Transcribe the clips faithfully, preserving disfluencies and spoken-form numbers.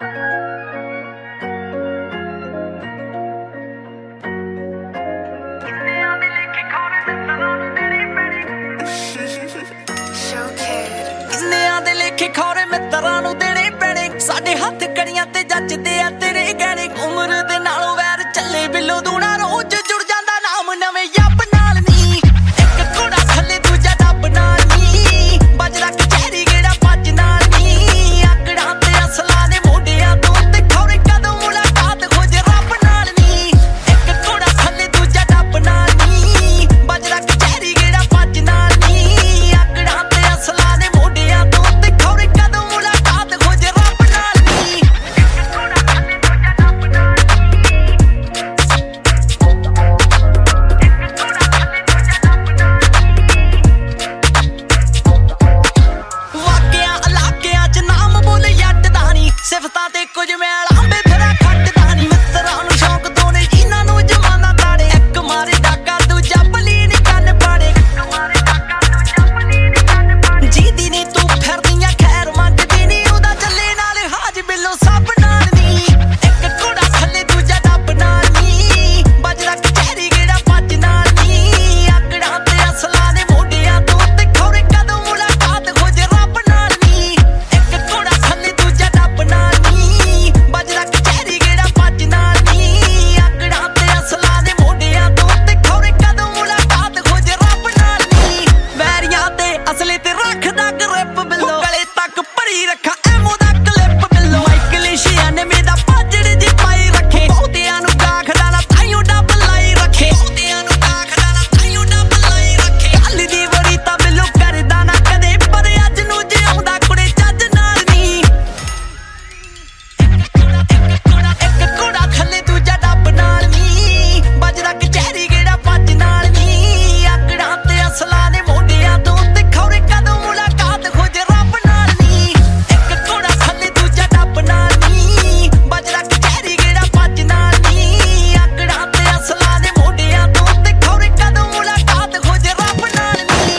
ਕਿੰਨਿਆਂ ਦੇ ਲੇਖੇ ਖੌਰੇ ਮਿੱਤਰਾਂ ਨੂੰ ਦੇਣੇ ਪੈਣੇ ਸਾਡੇ ਹੱਥ ਕੜੀਆਂ ਤੇ ਜੱਜਦੇ ਆ ਤੇਰੇ ਗਹਿਣੇ ਉਮਰ ਦੇ ਨਾਲੋਂ ਵੈਰ ਚੱਲੇ ਬਿੱਲੋ ਦੂਣਾ ਰੋਜ਼ ਜੁੜ ਜਾਂਦਾ ਨਾਮ ਨਵੇਂ ਯੱਬ ਨਾਲ ਨੀ ਇੱਕ ਘੋੜਾ ਥੱਲੇ ਦੂਜਾ ਡੱਬ ਨਾਲ ਨੀ ਵੱਜਦਾ ਕਚਹਿਰੀ ਗੇੜਾ ਭੱਜ ਨਾਲ ਨੀ ਆਕੜਾਂ ਤੇ ਅਸਲਾਂ ਦੇ ਮੋਢਿਆਂ ਤੋਂ ਤੇ ਖੌਰੇ ਕਦੋਂ ਮੁਲਾਕਾਤ ਖੋਜ ਰੱਬ ਨਾਲ ਨੀ ਇੱਕ ਘੋੜਾ ਥੱਲੇ ਦੂਜਾ ਡੱਬ ਨਾਲ ਨੀ ਵੱਜਦਾ ਕਚਹਿਰੀ ਗੇੜਾ ਭੱਜ ਨਾਲ ਨੀ ਆਕੜਾਂ ਤੇ ਅਸਲਾਂ ਦੇ ਮੋਢਿਆਂ ਤੋਂ ਤੇ ਖੌਰੇ ਕਦੋਂ ਮੁਲਾਕਾਤ ਖੋਜ ਰੱਬ ਨਾਲ ਨੀ ਇੱਕ ਘੋੜਾ ਥੱਲੇ ਦੂਜਾ ਡੱਬ ਨਾਲ ਵਾਕਿਆਂ ਇਲਾਕਿਆਂ ਚ ਨਾਮ ਬੋਲ ਜੱਟ ਦਾ ਨੀ ਸਿਫਤਾਂ ਤੇ ਕੁਝ ਮੈਲ ਆਂਬੇ ਫਿਰਾ ਖੱਟਦਾ ਨੀ ਮਿੱਤਰਾਂ ਨੂੰ ਸ਼ੌਂਕ ਦੋਨੇ ਇਹਨਾਂ ਨੂੰ ਜਮਾਨਾ ਤਾੜੇ ਇੱਕ ਮਾਰੇ ਡਾਕਾ ਦੂਜਾ ਪਲੀਨ ਕੰਨ ਪਾੜੇ ਇੱਕ ਮਾਰੇ ਡਾਕਾ ਦੂਜਾ ਪਲੀਨ ਕੰਨ ਪਾੜੇ ਜੀਦੀ ਨੀ ਤੂੰ ਫਿਰਦੀਆਂ ਖੈਰ ਮੰਗਦੀ ਨੀ ਉਹਦਾ ਚੱਲੇ ਨਾਲ ਹਾਜ ਬਿੱਲੋ ਸਭ ਨਾਲ ਨੀ ਇੱਕ ਘੋੜਾ ਥੱਲੇ ਦੂਜਾ ਡੱਬ ਨਾਲ ਨੀ ਵੱਜਦਾ ਕਚਹਿਰੀ ਗੇੜਾ ਭੱਜ ਨਾਲ ਨੀ ਆਕੜਾਂ ਤੇ ਅਸਲਾਂ ਦੇ ਮੋਢਿਆਂ ਤੋਂ ਤੇ ਖੌਰੇ ਕਦੋਂ ਮੁਲਾਕਾਤ ਖੋਜ ਰੱਬ ਨਾਲ ਨੀ ਇੱਕ ਘੋੜਾ ਥੱਲੇ ਦੂਜਾ ਡੱਬ ਨਾਲ ਨੀ ਵੱਜਦਾ ਕਚਹਿਰੀ ਗੇੜਾ ਭੱਜ ਨਾਲ ਨੀ ਆਕੜਾਂ ਤੇ ਅਸਲਾਂ ਦੇ ਮੋਢਿਆਂ ਤੋਂ ਤੇ ਖੌਰੇ ਕਦੋਂ ਮੁਲਾਕਾਤ ਖੋਜ ਰੱਬ ਨਾਲ ਨੀ ਵੈਰੀਆਂ ਤੇ ਅਸਲੇ ਤੇ ਰੱਖਦਾ ਗ੍ਰਿਪ ਬਿੱਲੋ ਗਲੇ ਤੱਕ ਭਰੀ ਰੱਖਾਂ ਐਮੋ ਦਾ ਕਲਿੱਪ ਬਿੱਲੋ ਮਾਈਕਲ ਸ਼ਿਆਨਵੇਂ ਦਾ ਪਾਜੜ ਜੀ ਪਾਈ ਰੱਖੇ ਬਹੁਤਿਆਂ ਨੂੰ ਗਾਖਦਾ ਨਾ ਤਾਈਓ ਡੱਬ ਲਾਈ ਰੱਖੇ ਬਹੁਤਿਆਂ ਨੂੰ ਗਾਖਦਾ ਨਾ ਤਾਈਓ ਡੱਬ ਲਾਈ ਰੱਖੇ ਗੱਲ ਦੀ ਬੜੀ ਤਾਂ ਬਿੱਲੋ ਕਰਦਾ ਨਾ ਕਦੇ ਪਰ ਅੱਜ ਨੂੰ ਜਿਉਂਦਾ ਕੁੜੇ ਚੱਜ ਨਾਲ ਨੀ ਇੱਕ ਘੋੜਾ ਇੱਕ ਘੋੜਾ ਇੱਕ ਘੋੜਾ ਥੱਲੇ ਦੂਜਾ ਡੱਬ ਨਾਲ ਨੀ ਵੱਜਦਾ ਕਚਹਿਰੀ ਗੇੜਾ ਭੱਜ ਨਾਲ ਨੀ ਆਕੜਾਂ ਤੇ ਅਸਲਾਂ ਦੇ ਮੋਢਿਆਂ ਤੋਂ ਤੇ ਖੌਰੇ ਕਦੋਂ ਮੁਲਾਕਾਤ ਖੋਜ ਰੱਬ ਨਾਲ ਨੀ ਇੱਕ ਘੋੜਾ ਥੱਲੇ ਦੂਜਾ ਡੱਬ ਨਾਲ ਨੀ ਵੱਜਦਾ ਕਚਹਿਰੀ ਗੇੜਾ ਭੱਜ ਨਾਲ ਨੀ ਆਕੜਾਂ ਤੇ ਅਸਲਾਂ ਦੇ ਮੋਢਿਆਂ ਤੋਂ ਤੇ ਖੌਰੇ ਕਦੋਂ ਮੁਲਾਕਾਤ ਖੋਜ ਰੱਬ ਨਾਲ ਨੀ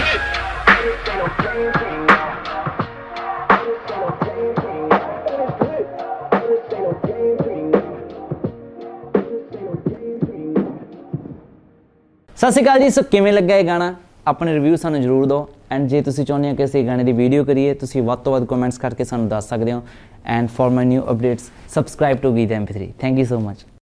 ਸਤਿ ਸ਼੍ਰੀ ਅਕਾਲ ਜੀ। ਸੋ ਕਿਵੇਂ ਲੱਗਾ ਇਹ ਗਾਣਾ? ਆਪਣੇ ਰਿਵਿਊ ਸਾਨੂੰ ਜ਼ਰੂਰ ਦਿਓ ਐਂਡ ਜੇ ਤੁਸੀਂ ਚਾਹੁੰਦੇ ਹੋ ਕਿ ਅਸੀਂ ਗਾਣੇ ਦੀ ਵੀਡੀਓ ਕਰੀਏ ਤੁਸੀਂ ਵੱਧ ਤੋਂ ਵੱਧ ਕਮੈਂਟਸ ਕਰਕੇ ਸਾਨੂੰ ਦੱਸ ਸਕਦੇ ਹੋ and for my new updates subscribe to Geet M P three. Thank you so much.